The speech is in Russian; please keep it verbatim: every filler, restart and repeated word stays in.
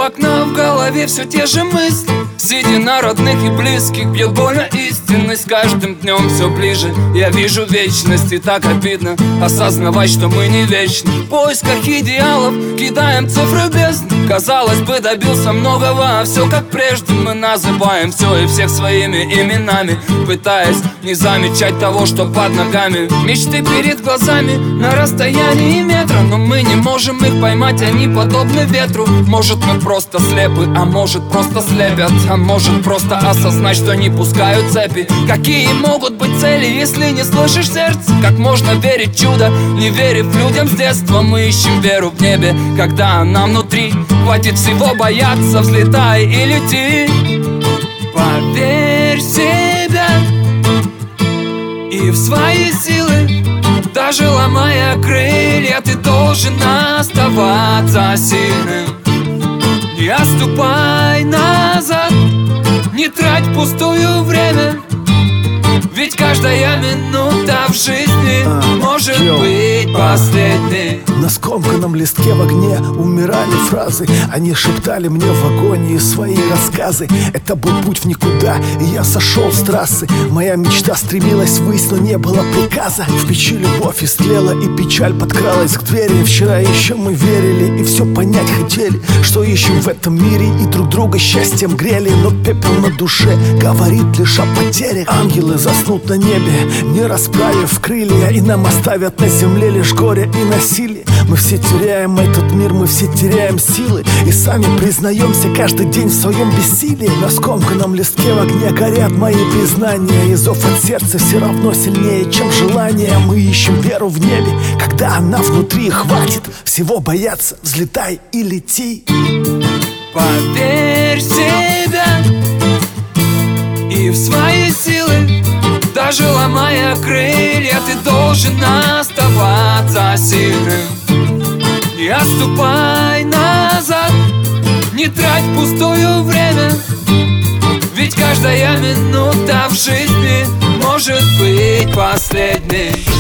окна, в голове все те же мысли. Сидя на родных и близких, бьет больно истинность. С каждым днем все ближе я вижу вечность. И так обидно осознавать, что мы не вечны. В поисках идеалов кидаем цифры бездны. Казалось бы, добился многого, а все как прежде. Мы называем все и всех своими именами, пытаясь не замечать того, что под ногами. Мечты перед глазами на расстоянии метра, но мы не можем их поймать, они подобны ветру. Может, мы просто слепы, а может, просто слепят. А может, просто осознать, что не пускают цепи. Какие могут быть цели, если не слышишь сердце? Как можно верить в чудо, не верив людям с детства? Мы ищем веру в небе, когда она внутри. Хватит всего бояться, взлетай и лети. Поверь в себя и в свои силы. Даже ломая крылья, ты должен оставаться сильным. Не отступай назад, не трать впустую время. Ведь каждая минута в жизни а, может йо, быть последней. На скомканном листке в огне умирали фразы. Они шептали мне в агонии свои рассказы. Это был путь в никуда, и я сошел с трассы. Моя мечта стремилась ввысь, но не было приказа. В печи любовь истлела, и печаль подкралась к двери. Вчера еще мы верили и все понять хотели, что ищем в этом мире, и друг друга счастьем грели. Но пепел на душе говорит лишь о потере. Ангелы заснут на небе, не расправив крылья, и нам оставят на земле лишь горе и насилие. Мы все теряем этот мир, мы все теряем силы, и сами признаемся каждый день в своем бессилии. На скомканном листке в огне горят мои признания, и зов от сердца все равно сильнее, чем желание. Мы ищем веру в небе, когда она внутри. Хватит всего бояться, взлетай и лети. Поверь в себя и в свои силы. Даже ломая крылья, ты должен оставаться сильным. Не отступай назад, не трать впустую время. Ведь каждая минута в жизни может быть последней.